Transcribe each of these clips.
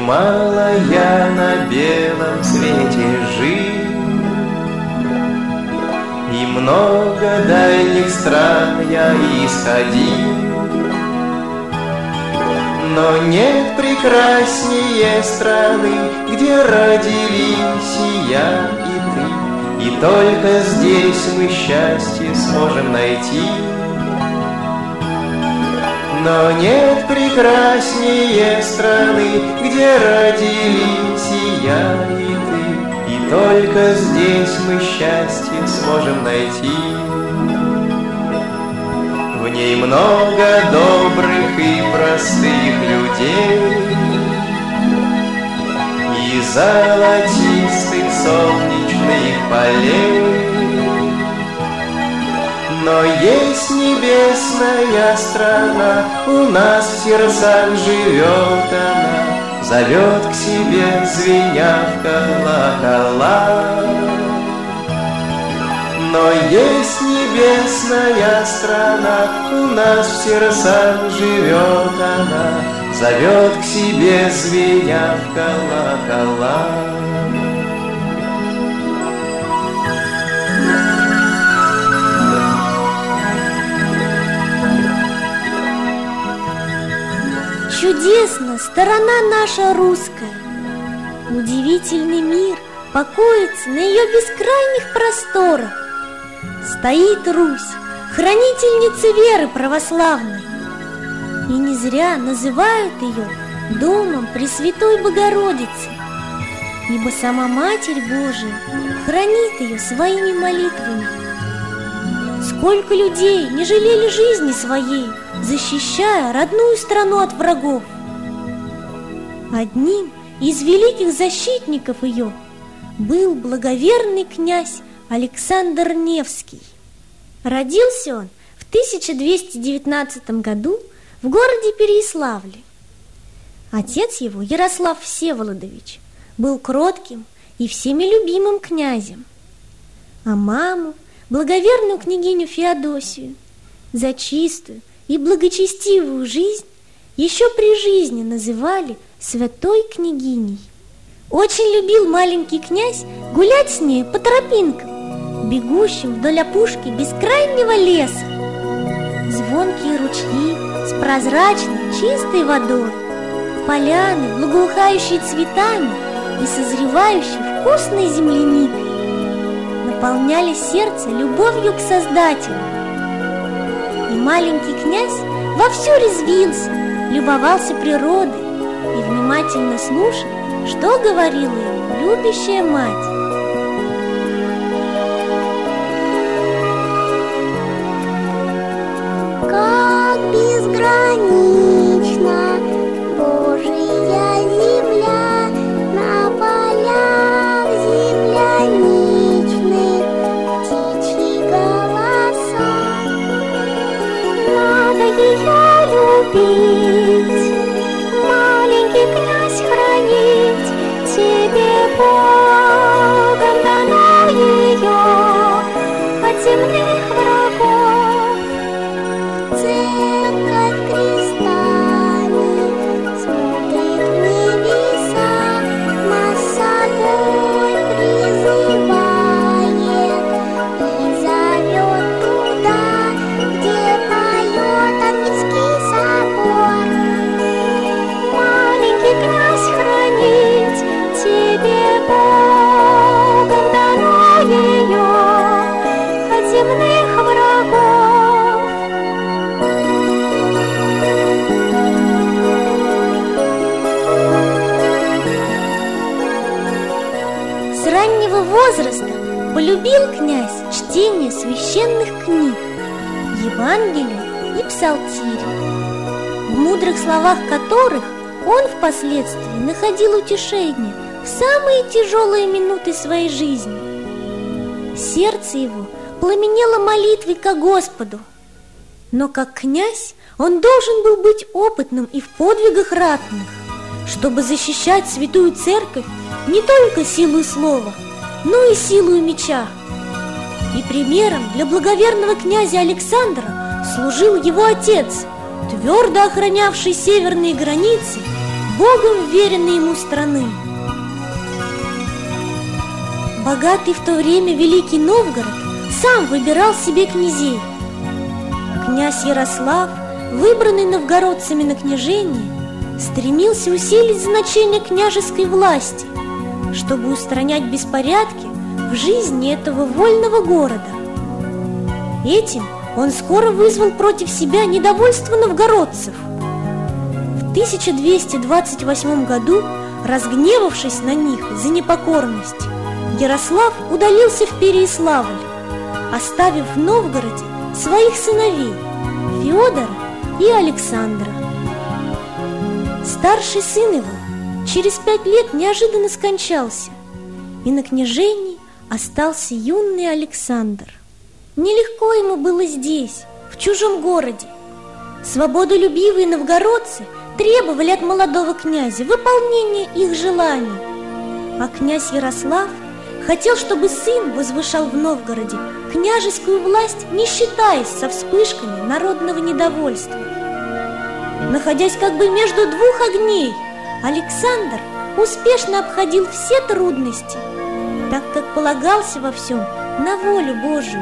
Немало я на белом свете жил, и много дальних стран я исходил, но нет прекраснее страны, где родились и я, и ты, и только здесь мы счастье сможем найти. Но нет прекраснее страны, где родились и я, и ты, и только здесь мы счастье сможем найти. В ней много добрых и простых людей, и золотистых солнечных полей. Но есть небесная страна, у нас в сердцах живет она, зовет к себе, звеня в колокола. Но есть небесная страна, у нас в сердцах живет она, зовет к себе, звеня в колокола. Чудесна сторона наша русская, удивительный мир покоится на ее бескрайних просторах. Стоит Русь, хранительница веры православной, и не зря называют ее домом Пресвятой Богородицы, ибо сама Матерь Божия хранит ее своими молитвами. Сколько людей не жалели жизни своей, защищая родную страну от врагов. Одним из великих защитников ее был благоверный князь Александр Невский. Родился он в 1219 году в городе Переяславле. Отец его, Ярослав Всеволодович, был кротким и всеми любимым князем, а маму, благоверную княгиню Феодосию, за чистую и благочестивую жизнь еще при жизни называли святой княгиней. Очень любил маленький князь гулять с ней по тропинкам, бегущим вдоль опушки бескрайнего леса. Звонкие ручьи с прозрачной чистой водой, поляны, благоухающие цветами и созревающей вкусной земляникой наполняли сердце любовью к Создателю. И маленький князь вовсю резвился, любовался природой и внимательно слушал, что говорила ему любящая мать. Как безгранична Божия земля, на полях земляничных птичьи голоса. Надо ее любить, маленький князь, хранить, тебе Богом дано ее от земных врагов. Церковь крестами смотрит в небеса, нас с собой призывает и зовет туда, где поет ангельский собор. Маленький князь, хранить, тебе Богом дано ее от земных врагов. С раннего возраста полюбил князь чтение священных книг, Евангелия и Псалтиря, в мудрых словах которых он впоследствии находил утешение в самые тяжелые минуты своей жизни. Сердце его пламенело молитвой ко Господу, но как князь он должен был быть опытным и в подвигах ратных, чтобы защищать святую церковь не только силой слова, но и силой меча. И примером для благоверного князя Александра служил его отец, твердо охранявший северные границы Богом веренной ему страны. Богатый в то время Великий Новгород сам выбирал себе князей. Князь Ярослав, выбранный новгородцами на княжение, стремился усилить значение княжеской власти, чтобы устранять беспорядки в жизни этого вольного города. Этим он скоро вызвал против себя недовольство новгородцев. В 1228 году, разгневавшись на них за непокорность, Ярослав удалился в Переяславль, оставив в Новгороде своих сыновей Феодора и Александра. Старший сын его через 5 лет неожиданно скончался, и на княжении остался юный Александр. Нелегко ему было здесь, в чужом городе. Свободолюбивые новгородцы требовали от молодого князя выполнения их желаний, а князь Ярослав хотел, чтобы сын возвышал в Новгороде княжескую власть, не считаясь со вспышками народного недовольства. Находясь как бы между двух огней, Александр успешно обходил все трудности, так как полагался во всем на волю Божию.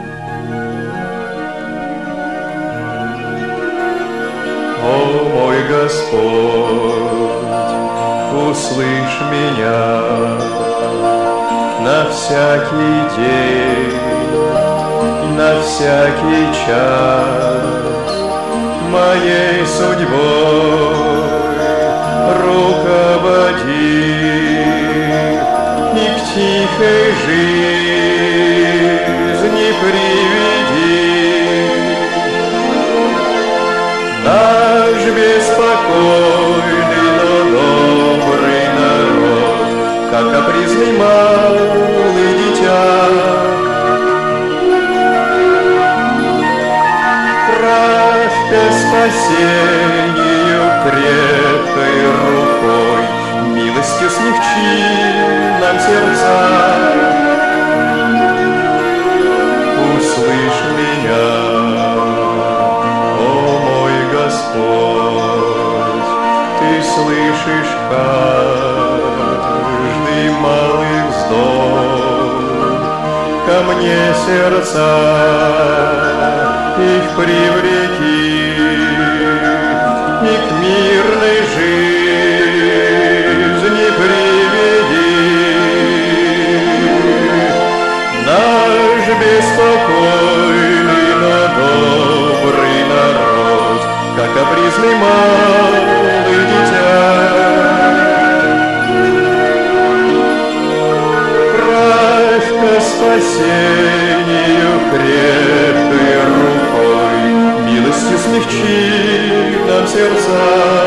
О мой Господь, услышь меня на всякий день, на всякий час, моей судьбой руководи и к тихой жизни приведи. Наш беспокойный, но добрый народ, как капризный малый дитя, правь ко спасению крепкой рукой, милостью смягчи нам сердца. Услышь меня, Господь, Ты слышишь каждый малый вздох, ко мне сердца их привлеки и к мирной жизни приведи. Наш беспокойный, но добрый народ, как капризный малый дитя, правь ко спасению крепкой рукой, милостью смягчи нам сердца.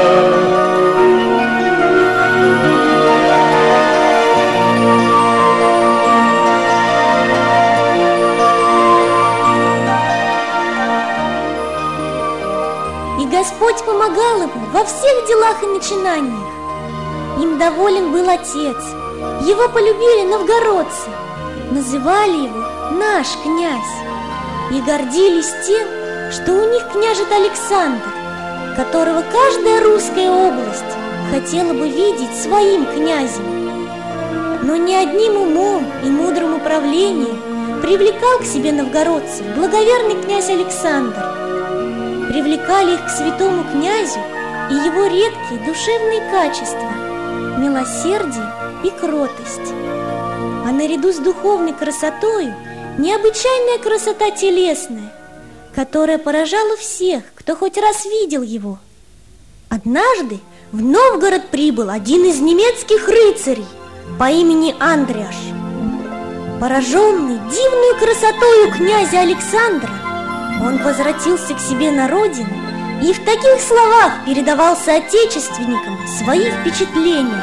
Господь помогал ему во всех делах и начинаниях. Им доволен был отец, его полюбили новгородцы, называли его «наш князь» и гордились тем, что у них княжит Александр, которого каждая русская область хотела бы видеть своим князем. Но не одним умом и мудрым управлением привлекал к себе новгородцев благоверный князь Александр. Привлекали их к святому князю и его редкие душевные качества – милосердие и кротость. А наряду с духовной красотою необычайная красота телесная, которая поражала всех, кто хоть раз видел его. Однажды в Новгород прибыл один из немецких рыцарей по имени Андриаш. Пораженный дивную красотою князя Александра, он возвратился к себе на родину и в таких словах передавал соотечественникам свои впечатления.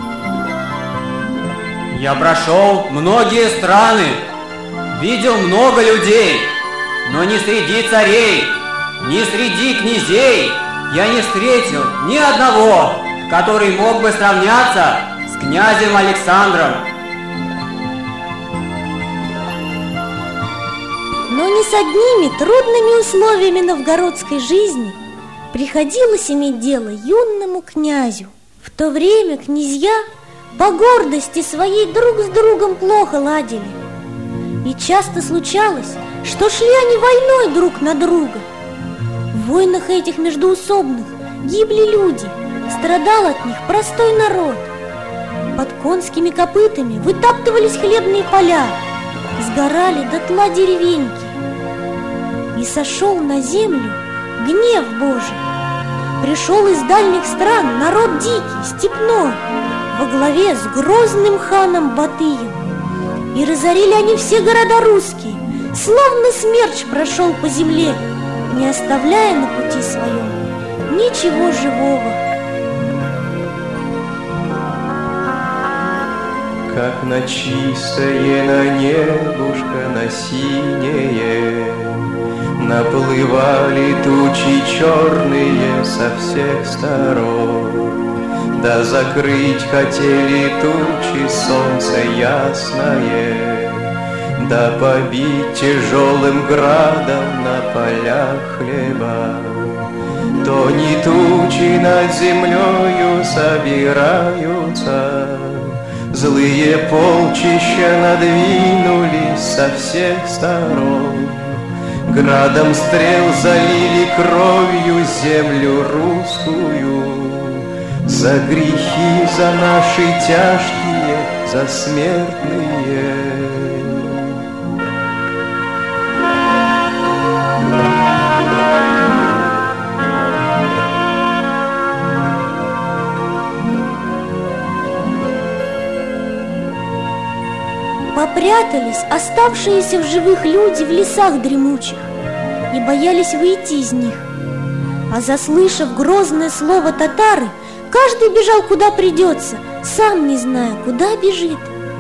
Я прошел многие страны, видел много людей, но ни среди царей, ни среди князей я не встретил ни одного, который мог бы сравняться с князем Александром. Но не с одними трудными условиями новгородской жизни приходилось иметь дело юному князю. В то время князья по гордости своей друг с другом плохо ладили. И часто случалось, что шли они войной друг на друга. В войнах этих междоусобных гибли люди, страдал от них простой народ. Под конскими копытами вытаптывались хлебные поля, сгорали дотла деревеньки. И сошел на землю гнев Божий. Пришел из дальних стран народ дикий, степной, во главе с грозным ханом Батыем. И разорили они все города русские, словно смерч прошел по земле, не оставляя на пути своем ничего живого. Как на чистое, на небушка, на синее наплывали тучи черные со всех сторон. Да закрыть хотели тучи солнце ясное, да побить тяжелым градом на полях хлеба. То не тучи над землею собираются, злые полчища надвинулись со всех сторон. Градом стрел залили кровью землю русскую, за грехи, за наши тяжкие, за смертные. Попрятались оставшиеся в живых люди в лесах дремучих и боялись выйти из них. А заслышав грозное слово татары, каждый бежал куда придется, сам не зная, куда бежит.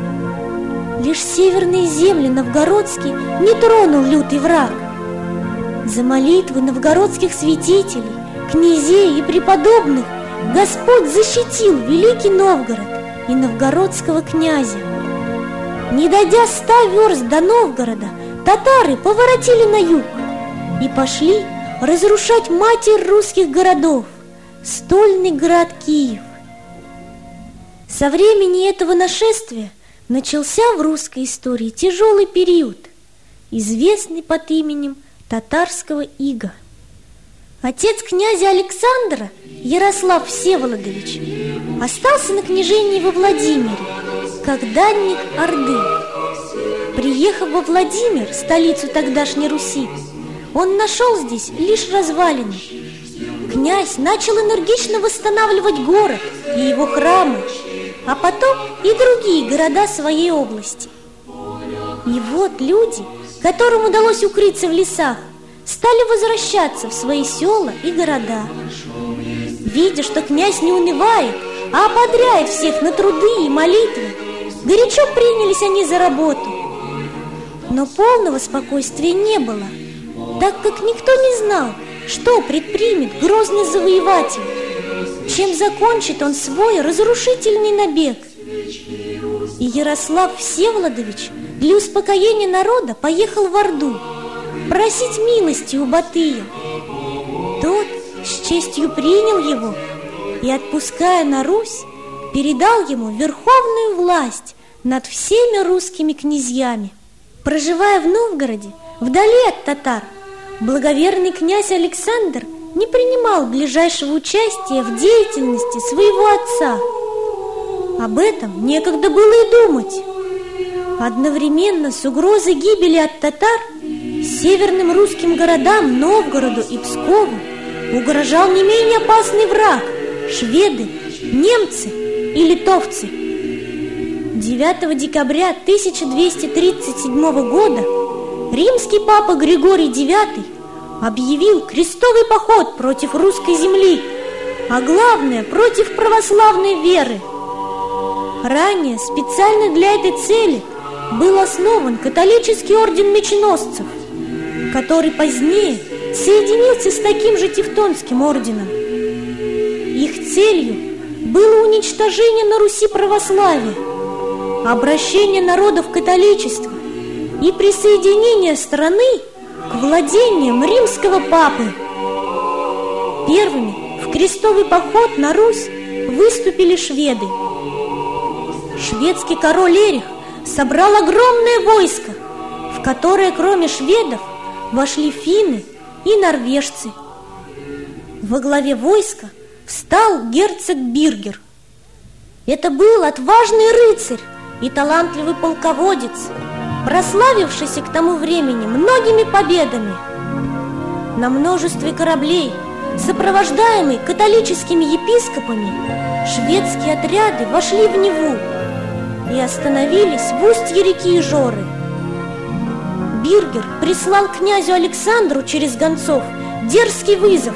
Лишь северные земли новгородские не тронул лютый враг. За молитвы новгородских святителей, князей и преподобных Господь защитил Великий Новгород и новгородского князя. Не дойдя 100 верст до Новгорода, татары поворотили на юг и пошли разрушать матерь русских городов, стольный град Киев. Со времени этого нашествия начался в русской истории тяжелый период, известный под именем татарского ига. Отец князя Александра, Ярослав Всеволодович, остался на княжении во Владимире, как данник Орды. Приехав во Владимир, столицу тогдашней Руси, он нашел здесь лишь развалины. Князь начал энергично восстанавливать город и его храмы, а потом и другие города своей области. И вот люди, которым удалось укрыться в лесах, стали возвращаться в свои села и города. Видя, что князь не унывает, а ободряет всех на труды и молитвы, горячо принялись они за работу. Но полного спокойствия не было, так как никто не знал, что предпримет грозный завоеватель, чем закончит он свой разрушительный набег. И Ярослав Всеволодович для успокоения народа поехал в Орду просить милости у Батыя. Тот с честью принял его и, отпуская на Русь, передал ему верховную власть над всеми русскими князьями. Проживая в Новгороде, вдали от татар, благоверный князь Александр не принимал ближайшего участия в деятельности своего отца. Об этом некогда было и думать. Одновременно с угрозой гибели от татар северным русским городам Новгороду и Пскову угрожал не менее опасный враг – шведы, немцы и литовцы. 9 декабря 1237 года римский папа Григорий IX объявил крестовый поход против русской земли, а главное – против православной веры. Ранее специально для этой цели был основан католический орден меченосцев, который позднее соединился с таким же Тевтонским орденом. Их целью было уничтожение на Руси православия, обращение народа в католичество и присоединение страны к владениям римского папы. Первыми в крестовый поход на Русь выступили шведы. Шведский король Эрих собрал огромное войско, в которое, кроме шведов, вошли финны и норвежцы. Во главе войска встал герцог Биргер. Это был отважный рыцарь и талантливый полководец, прославившийся к тому времени многими победами. На множестве кораблей, сопровождаемый католическими епископами, шведские отряды вошли в Неву и остановились в устье реки Ижоры. Биргер прислал князю Александру через гонцов дерзкий вызов.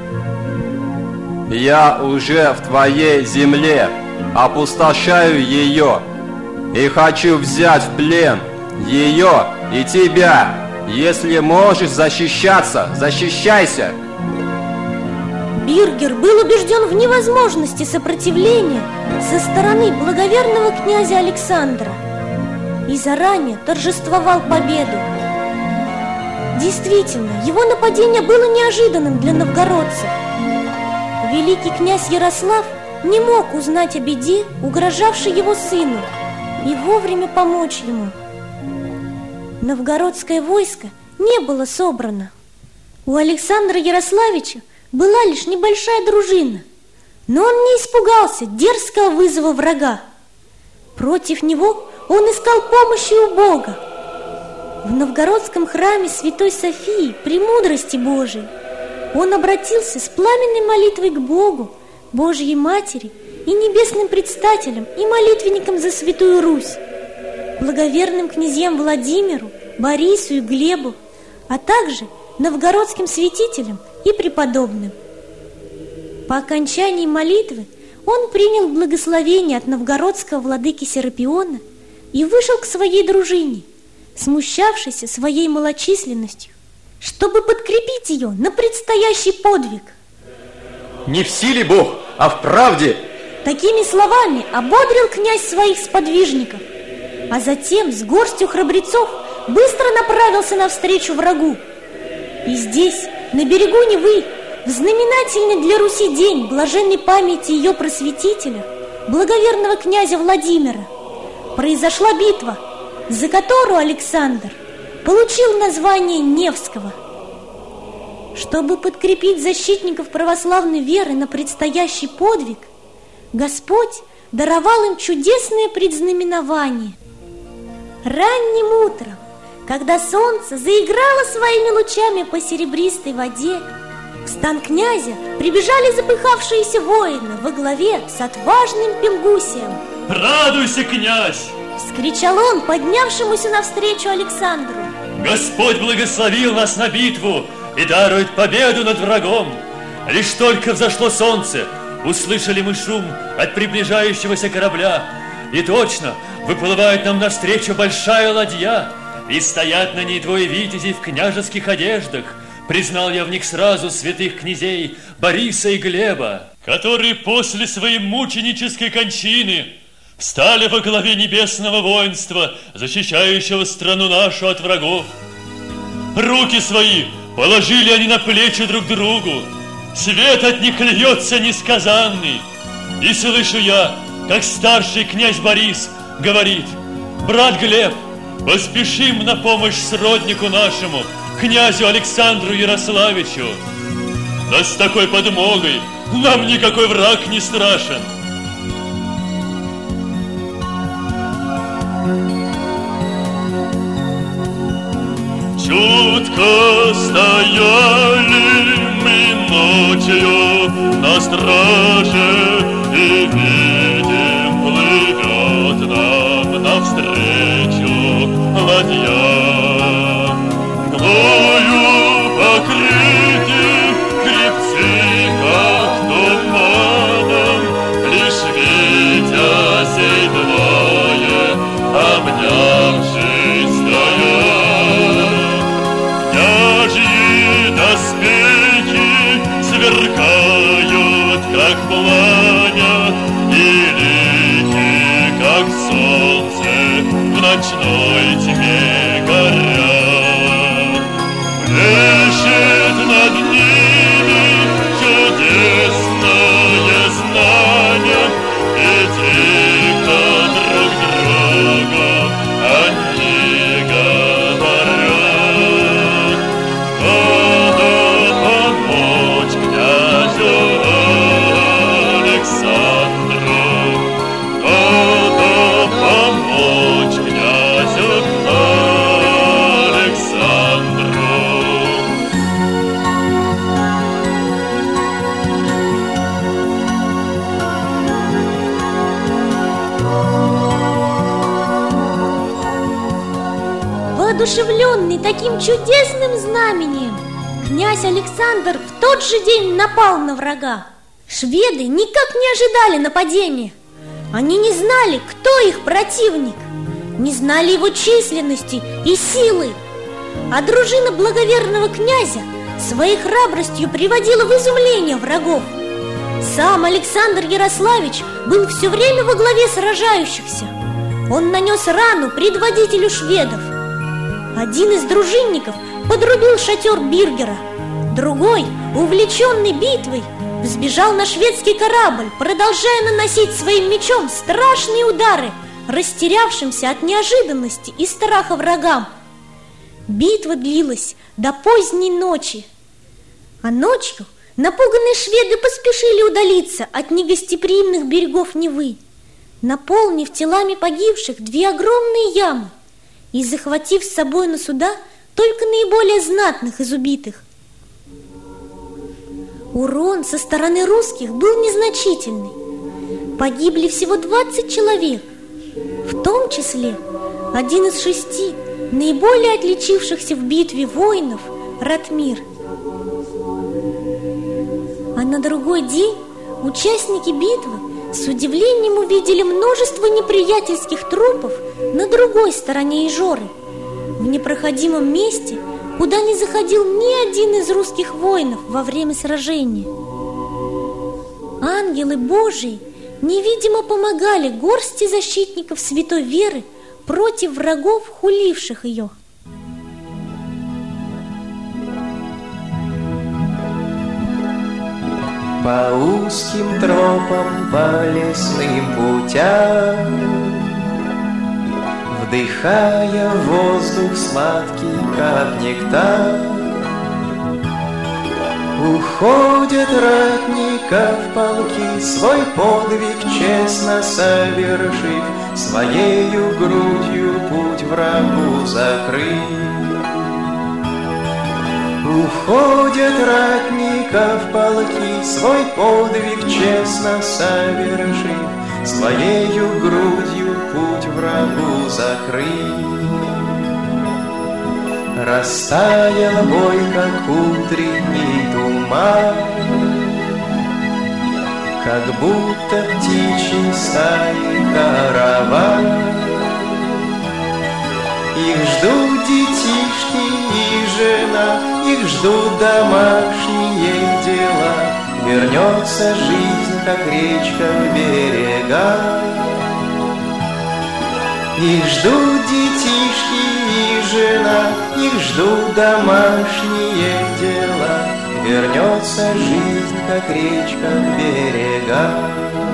«Я уже в твоей земле, опустошаю ее, и хочу взять в плен ее и тебя. Если можешь защищаться, защищайся!» Биргер был убежден в невозможности сопротивления со стороны благоверного князя Александра и заранее торжествовал победу. Действительно, его нападение было неожиданным для новгородцев. Великий князь Ярослав не мог узнать о беде, угрожавшей его сыну, и вовремя помочь ему. Новгородское войско не было собрано. У Александра Ярославича была лишь небольшая дружина, но он не испугался дерзкого вызова врага. Против него он искал помощи у Бога. В новгородском храме Святой Софии Премудрости Божией он обратился с пламенной молитвой к Богу, Божьей Матери и небесным предстателям и молитвенникам за Святую Русь, благоверным князьям Владимиру, Борису и Глебу, а также новгородским святителям и преподобным. По окончании молитвы он принял благословение от новгородского владыки Серапиона и вышел к своей дружине, смущавшейся своей малочисленностью, чтобы подкрепить ее на предстоящий подвиг. «Не в силе Бог, а в правде!» Такими словами ободрил князь своих сподвижников, а затем с горстью храбрецов быстро направился навстречу врагу. И здесь, на берегу Невы, в знаменательный для Руси день блаженной памяти ее просветителя, благоверного князя Владимира, произошла битва, за которую Александр получил название Невского. Чтобы подкрепить защитников православной веры на предстоящий подвиг, Господь даровал им чудесное предзнаменование. Ранним утром, когда солнце заиграло своими лучами по серебристой воде, в стан князя прибежали запыхавшиеся воины во главе с отважным Пелгусием. «Радуйся, князь!» — вскричал он поднявшемуся навстречу Александру. «Господь благословил нас на битву и дарует победу над врагом. Лишь только взошло солнце, услышали мы шум от приближающегося корабля, и точно выплывает нам навстречу большая ладья, и стоят на ней двое витязей в княжеских одеждах. Признал я в них сразу святых князей Бориса и Глеба, которые после своей мученической кончины встали во главе небесного воинства, защищающего страну нашу от врагов. Руки свои положили они на плечи друг другу, свет от них льется несказанный. И слышу я, как старший князь Борис говорит: брат Глеб, поспешим на помощь сроднику нашему, князю Александру Ярославичу. Да с такой подмогой нам никакой враг не страшен. Чутко стояли мы ночью на страже, и видим, плывет нам навстречу ладья. Мглою покрыты хребты, как туманом, лишь витязей двое, обнявшись, стоят. Княжьи доспехи сверкают, как пламя, и лики, как солнце, в ночной тьме горят. Плещет над ними чудесное знамя, воодушевленный таким чудесным знамением, князь Александр в тот же день напал на врага. Шведы никак не ожидали нападения. Они не знали, кто их противник, не знали его численности и силы. А дружина благоверного князя своей храбростью приводила в изумление врагов. Сам Александр Ярославич был все время во главе сражающихся. Он нанес рану предводителю шведов. Один из дружинников подрубил шатер Биргера, другой, увлеченный битвой, взбежал на шведский корабль, продолжая наносить своим мечом страшные удары растерявшимся от неожиданности и страха врагам. Битва длилась до поздней ночи, а ночью напуганные шведы поспешили удалиться от негостеприимных берегов Невы, наполнив телами погибших 2 огромные ямы и захватив с собой на суда только наиболее знатных из убитых. Урон со стороны русских был незначительный. Погибли всего 20 человек, в том числе один из 6 наиболее отличившихся в битве воинов Ратмир. А на другой день участники битвы с удивлением увидели множество неприятельских трупов на другой стороне Ижоры, в непроходимом месте, куда не заходил ни один из русских воинов во время сражения. Ангелы Божии невидимо помогали горсти защитников святой веры против врагов, хуливших ее. По узким тропам, по лесным путям, вдыхая воздух сладкий, как нектар, уходят ратников полки, свой подвиг честно совершив, своею грудью путь врагу закрыв. Уходят ратников полки, свой подвиг честно совершив, своею грудью путь врагу закрыв. Растаял бой, как утренний туман, как будто птичьей стаи караван. Их ждут детишки и жена, их ждут домашние дела. Вернется жизнь, как речка в берега. Их ждут детишки и жена, их ждут домашние дела. Вернется жизнь, как речка в берега.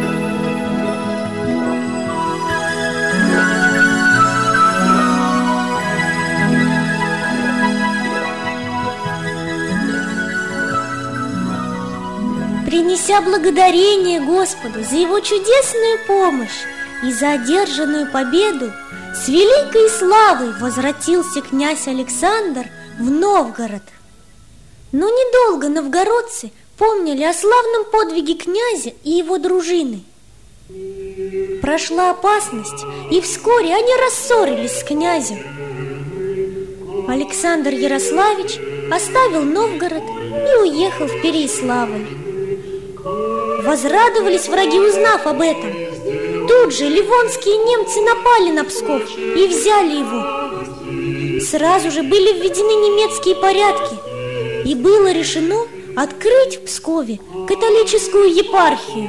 Принеся благодарение Господу за его чудесную помощь и за одержанную победу, с великой славой возвратился князь Александр в Новгород. Но недолго новгородцы помнили о славном подвиге князя и его дружины. Прошла опасность, и вскоре они рассорились с князем. Александр Ярославич оставил Новгород и уехал в Переяславль. Возрадовались враги, узнав об этом. Тут же ливонские немцы напали на Псков и взяли его. Сразу же были введены немецкие порядки, и было решено открыть в Пскове католическую епархию.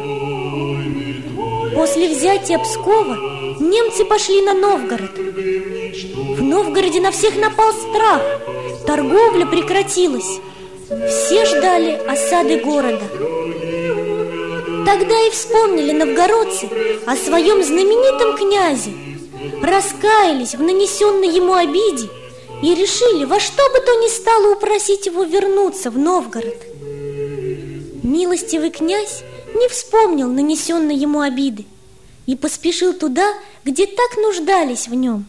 После взятия Пскова немцы пошли на Новгород. В Новгороде на всех напал страх, торговля прекратилась. Все ждали осады города. Тогда и вспомнили новгородцы о своем знаменитом князе, раскаялись в нанесенной ему обиде и решили во что бы то ни стало упросить его вернуться в Новгород. Милостивый князь не вспомнил нанесенной ему обиды и поспешил туда, где так нуждались в нем.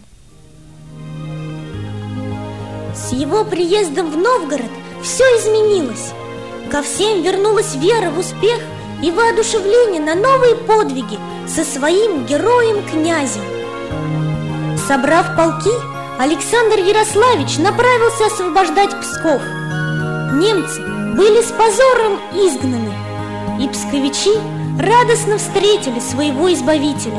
С его приездом в Новгород все изменилось. Ко всем вернулась вера в успех и воодушевление на новые подвиги со своим героем-князем. Собрав полки, Александр Ярославич направился освобождать Псков. Немцы были с позором изгнаны, и псковичи радостно встретили своего избавителя.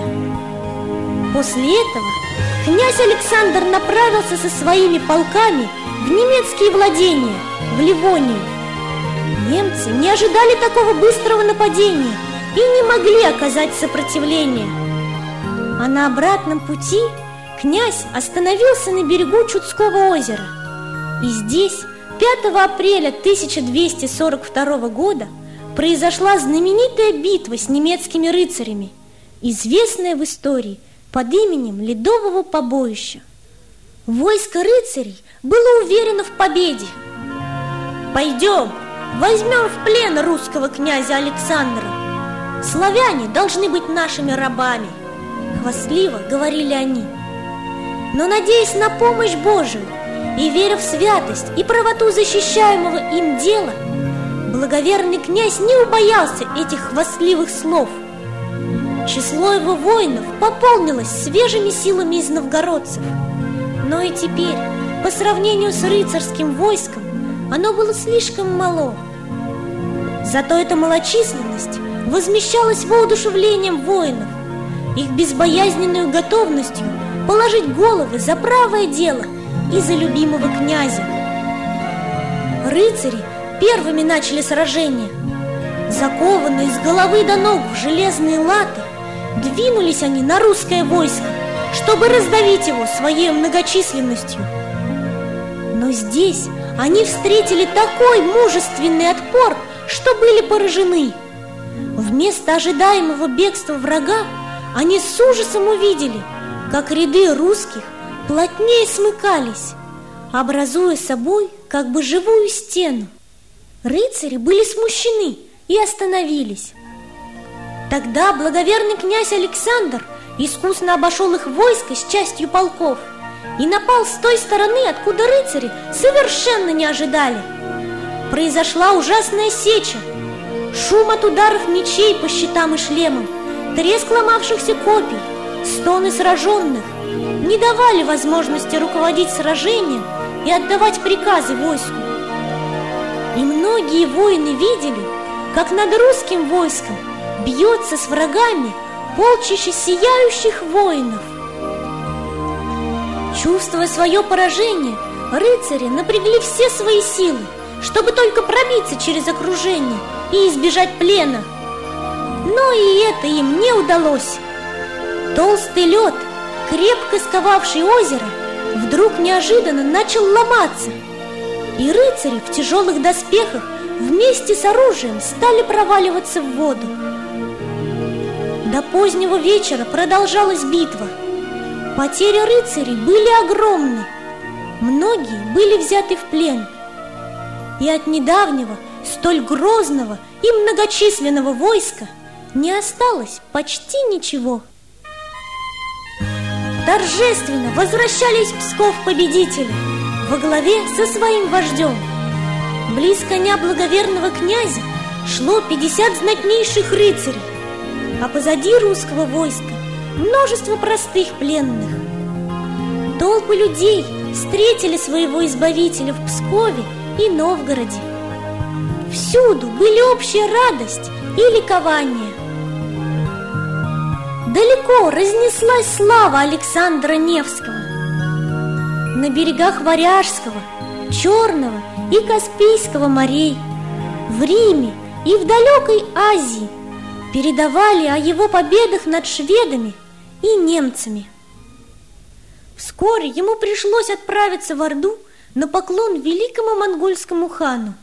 После этого князь Александр направился со своими полками в немецкие владения, в Ливонию. Немцы не ожидали такого быстрого нападения и не могли оказать сопротивление. А на обратном пути князь остановился на берегу Чудского озера. И здесь 5 апреля 1242 года произошла знаменитая битва с немецкими рыцарями, известная в истории под именем Ледового побоища. Войско рыцарей было уверено в победе. «Пойдем, возьмем в плен русского князя Александра. Славяне должны быть нашими рабами», — хвастливо говорили они. Но, надеясь на помощь Божию и веря в святость и правоту защищаемого им дела, благоверный князь не убоялся этих хвастливых слов. Число его воинов пополнилось свежими силами из новгородцев. Но и теперь, по сравнению с рыцарским войском, оно было слишком мало. Зато эта малочисленность возмещалась воодушевлением воинов, их безбоязненную готовностью положить головы за правое дело и за любимого князя. Рыцари первыми начали сражение. Закованные с головы до ног в железные латы, двинулись они на русское войско, чтобы раздавить его своей многочисленностью. Но здесь они встретили такой мужественный отпор, что были поражены. Вместо ожидаемого бегства врага они с ужасом увидели, как ряды русских плотнее смыкались, образуя собой как бы живую стену. Рыцари были смущены и остановились. Тогда благоверный князь Александр искусно обошел их войско с частью полков и напал с той стороны, откуда рыцари совершенно не ожидали. Произошла ужасная сеча. Шум от ударов мечей по щитам и шлемам, треск ломавшихся копий, стоны сраженных не давали возможности руководить сражением и отдавать приказы войску. И многие воины видели, как над русским войском бьется с врагами полчище сияющих воинов. Чувствуя свое поражение, рыцари напрягли все свои силы, чтобы только пробиться через окружение и избежать плена. Но и это им не удалось. Толстый лед, крепко сковавший озеро, вдруг неожиданно начал ломаться, и рыцари в тяжелых доспехах вместе с оружием стали проваливаться в воду. До позднего вечера продолжалась битва. Потери рыцарей были огромны. Многие были взяты в плен. И от недавнего, столь грозного и многочисленного войска не осталось почти ничего. Торжественно возвращались в Псков победители во главе со своим вождем. Близ коня благоверного князя шло 50 знатнейших рыцарей, а позади русского войска множество простых пленных. Толпы людей встретили своего избавителя в Пскове и Новгороде. Всюду были общая радость и ликование. Далеко разнеслась слава Александра Невского. На берегах Варяжского, Черного и Каспийского морей, в Риме и в далекой Азии передавали о его победах над шведами и немцами. Вскоре ему пришлось отправиться в Орду на поклон великому монгольскому хану.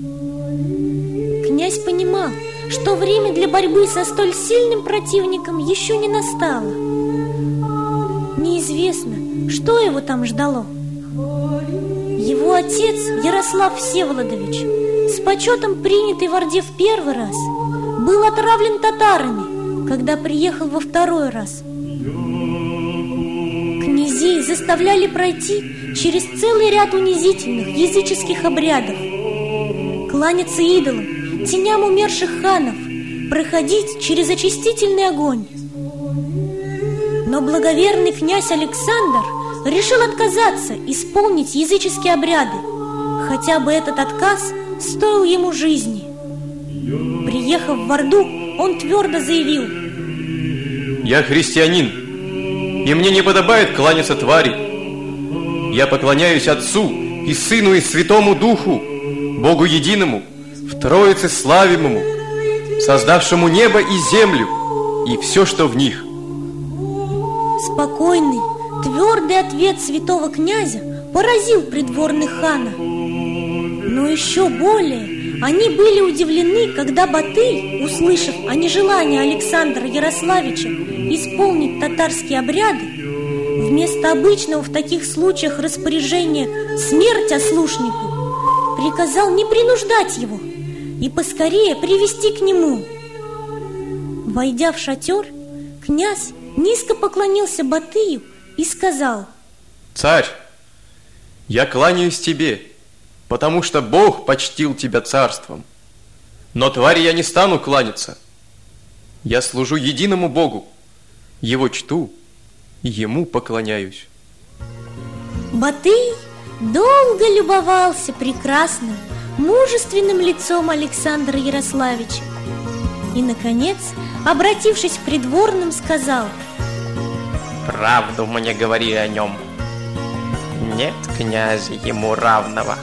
Князь понимал, что время для борьбы со столь сильным противником еще не настало. Неизвестно, что его там ждало. Его отец, Ярослав Всеволодович, с почетом принятый в Орде в первый раз, был отравлен татарами, когда приехал во второй раз. Князей заставляли пройти через целый ряд унизительных языческих обрядов, кланяться идолам, теням умерших ханов, проходить через очистительный огонь. Но благоверный князь Александр решил отказаться исполнить языческие обряды, хотя бы этот отказ стоил ему жизни. Приехав в Орду, он твердо заявил: «Я христианин, и мне не подобает кланяться твари. Я поклоняюсь Отцу и Сыну и Святому Духу, Богу единому, в Троице славимому, создавшему небо и землю, и все, что в них». Спокойный, твердый ответ святого князя поразил придворных хана. Но еще более они были удивлены, когда Батый, услышав о нежелании Александра Ярославича исполнить татарские обряды, вместо обычного в таких случаях распоряжения «смерть ослушнику», приказал не принуждать его и поскорее привести к нему. Войдя в шатер, князь низко поклонился Батыю и сказал: «Царь, я кланяюсь тебе, потому что Бог почтил тебя царством. Но твари я не стану кланяться. Я служу единому Богу, Его чту и Ему поклоняюсь». Батый долго любовался прекрасным, мужественным лицом Александра Ярославича и, наконец, обратившись к придворным, сказал: «Правду мне говори о нем. Нет князя ему равного».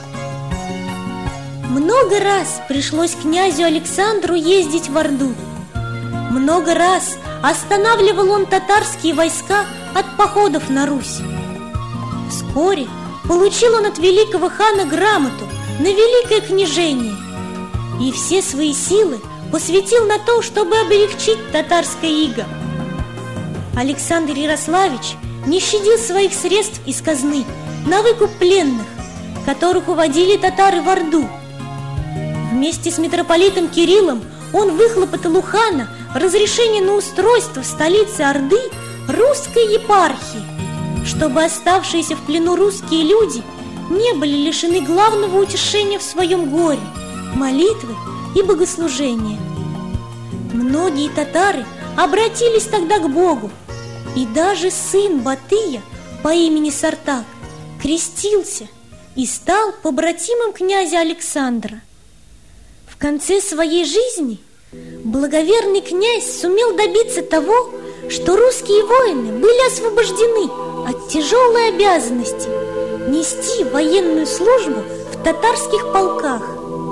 Много раз пришлось князю Александру ездить в Орду. Много раз останавливал он татарские войска от походов на Русь. Вскоре получил он от великого хана грамоту на великое княжение и все свои силы посвятил на то, чтобы облегчить татарское иго. Александр Ярославич не щадил своих средств из казны на выкуп пленных, которых уводили татары в Орду. Вместе с митрополитом Кириллом он выхлопотал у хана разрешение на устройство в столице Орды русской епархии, чтобы оставшиеся в плену русские люди не были лишены главного утешения в своем горе – молитвы и богослужения. Многие татары обратились тогда к Богу, и даже сын Батыя по имени Сартак крестился и стал побратимом князя Александра. В конце своей жизни благоверный князь сумел добиться того, что русские воины были освобождены от тяжелой обязанности нести военную службу в татарских полках.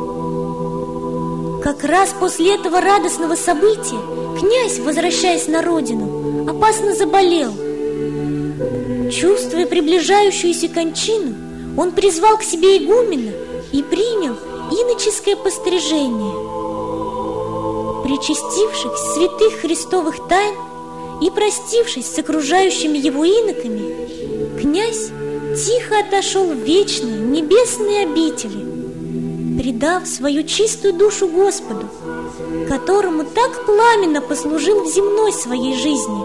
Как раз после этого радостного события князь, возвращаясь на родину, опасно заболел. Чувствуя приближающуюся кончину, он призвал к себе игумена и принял иноческое пострижение. Причастившись святых христовых тайн и простившись с окружающими его иноками, князь тихо отошел в вечные небесные обители, предав свою чистую душу Господу, которому так пламенно послужил в земной своей жизни.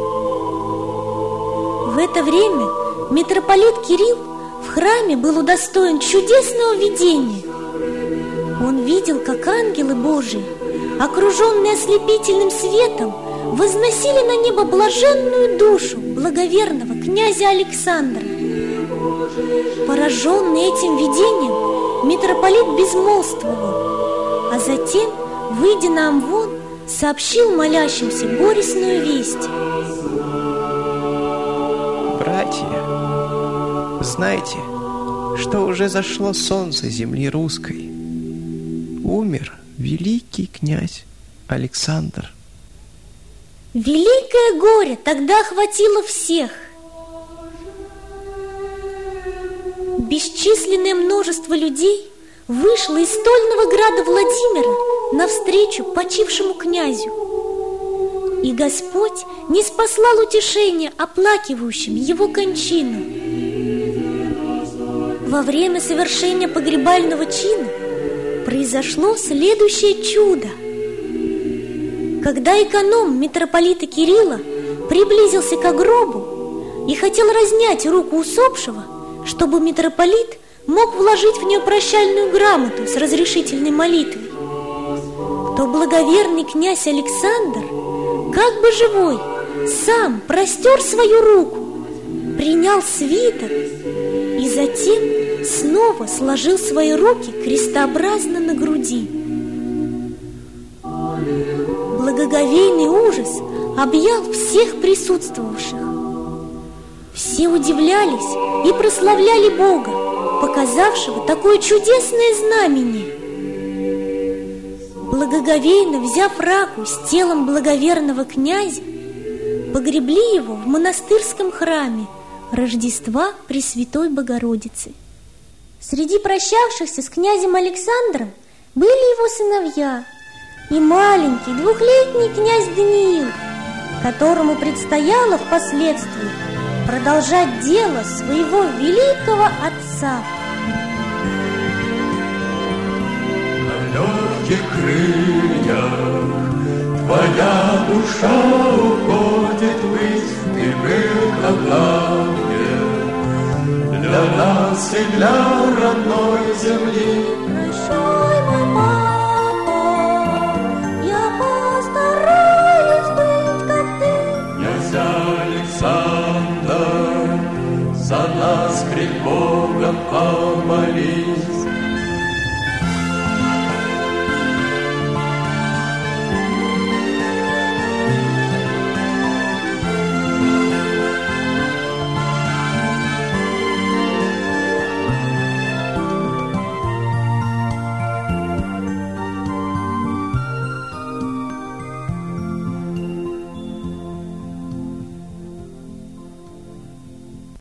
В это время митрополит Кирилл в храме был удостоен чудесного видения. Он видел, как ангелы Божии, окруженные ослепительным светом, возносили на небо блаженную душу благоверного князя Александра. Пораженный этим видением, митрополит безмолвствовал, а затем, выйдя на амвон, сообщил молящимся горестную весть. Братья, знайте, что уже зашло солнце земли русской. Умер великий князь Александр. Великое горе тогда охватило всех. Бесчисленное множество людей вышло из стольного града Владимира навстречу почившему князю. И Господь не спаслал утешения оплакивающим его кончину. Во время совершения погребального чина произошло следующее чудо. Когда эконом митрополита Кирилла приблизился к гробу и хотел разнять руку усопшего, чтобы митрополит мог вложить в нее прощальную грамоту с разрешительной молитвой, то благоверный князь Александр, как бы живой, сам простер свою руку принял свиток и затем снова сложил свои руки крестообразно на груди. Благоговейный ужас объял всех присутствовавших. Все удивлялись и прославляли Бога, показавшего такое чудесное знамение. Благоговейно взяв раку с телом благоверного князя, погребли его в монастырском храме Рождества Пресвятой Богородицы. Среди прощавшихся с князем Александром были его сыновья и маленький двухлетний князь Даниил, которому предстояло впоследствии продолжать дело своего великого отца. На легких крыльях твоя душа уходит ввысь, ты был как ангел для нас и для родной земли.